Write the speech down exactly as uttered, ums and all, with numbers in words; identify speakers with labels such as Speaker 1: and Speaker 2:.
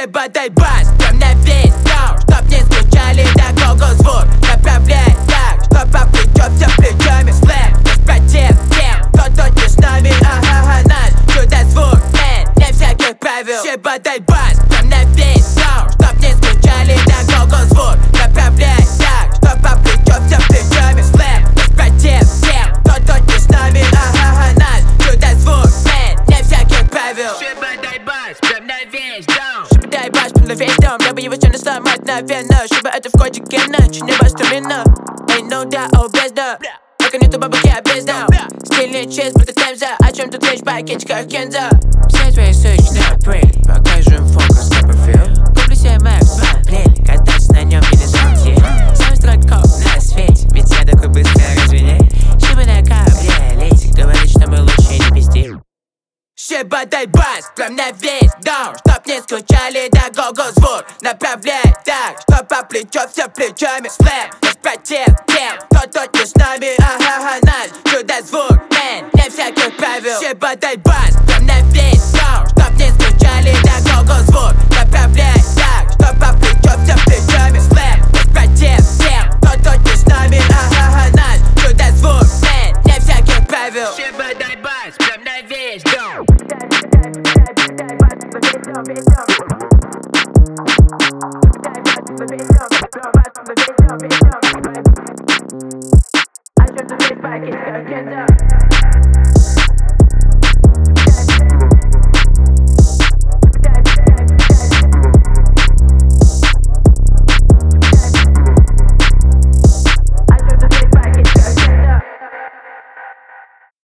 Speaker 1: Щеботай бас, прям на весь дом, чтоб не скучали до гого звук. Направляй так, что по плечо все плечами слэм. Без против тем, кто тут не с нами, ага, наш чудо-звук, мэн, не всяких правил. Щеботай бас, прям на весь дом, чтоб не скучали до гого звук. Направляй так, что по плечо все плечами слэм. Без против тем, кто тут не с нами, ага, наш чудо-звук, мэн, не всяких правил.
Speaker 2: Щеботай бас, прям на весь дом.
Speaker 1: Щеботай бас, прям на весь дом. Я бы его все сломать, наверное. Чтобы это в коде гена, чуть не бастамина. Ain't no doubt, oh, бездна. Пока нету бабок, я бездом. Стильный чест, будто таймза. О чем тут речь, пакетиках Кенза. Все твои сочи на апрель. Покажем фокус на профиль. Куплю себе Мэп, смотрели. Катаюсь на нем или замке. Сам строков на свете. Ведь я такой быстрый, разве нет? Щеботай кабриолете. Говорит, что мы лучше не пиздим. Щеботай бас, прям на весь дом, чтоб не скучали до гого звук. Направляй так, что по плечо все плечами слэм. Без против тем, кто тут не с нами, ага, наш чудо-звук, мэн, не всяких правил. Щеботай бас, прям на весь дом, чтоб не скучали до гого звук. Направляй так, что по плечо все плечами слэм. Без против тем, кто тут не с нами, ага, наш чудо-звук, мэн, не всяких правил.
Speaker 2: Щеботай бас, прям на весь дом.
Speaker 1: I should have been back in the